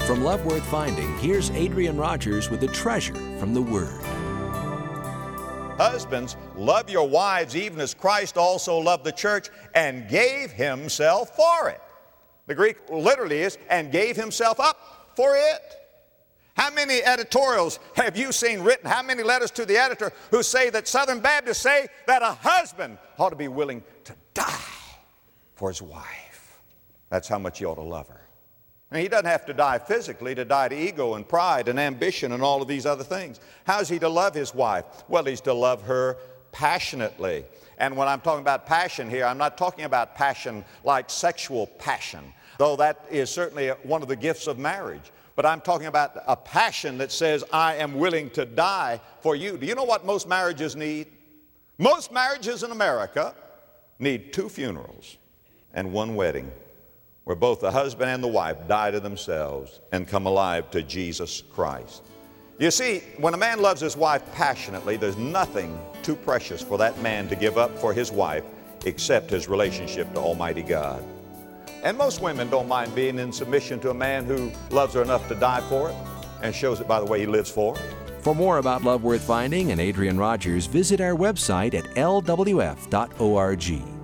From Love Worth Finding, here's Adrian Rogers with a treasure from the Word. Husbands, love your wives even as Christ also loved the church and gave himself for it. The Greek literally is, and gave himself up for it. How many editorials have you seen written? How many letters to the editor who say that Southern Baptists say that a husband ought to be willing to die for his wife? That's how much he ought to love her. And he doesn't have to die physically to die to ego and pride and ambition and all of these other things. How is he to love his wife? Well, he's to love her passionately. And when I'm talking about passion here, I'm not talking about passion like sexual passion, though that is certainly one of the gifts of marriage. But I'm talking about a passion that says, I am willing to die for you. Do you know what most marriages need? Most marriages in America need 2 funerals and 1 wedding, where both the husband and the wife die to themselves and come alive to Jesus Christ. You see, when a man loves his wife passionately, there's nothing too precious for that man to give up for his wife except his relationship to Almighty God. And most women don't mind being in submission to a man who loves her enough to die for it and shows it by the way he lives for her. For more about Love Worth Finding and Adrian Rogers, visit our website at lwf.org.